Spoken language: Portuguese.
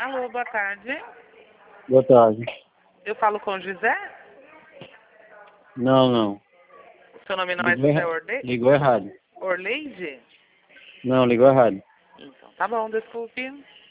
Alô, boa tarde. Boa tarde. Eu falo com José? Não. Seu nome não é José Orleide? Ligou errado. Orleide? Não, ligou errado. Então, tá bom, desculpe.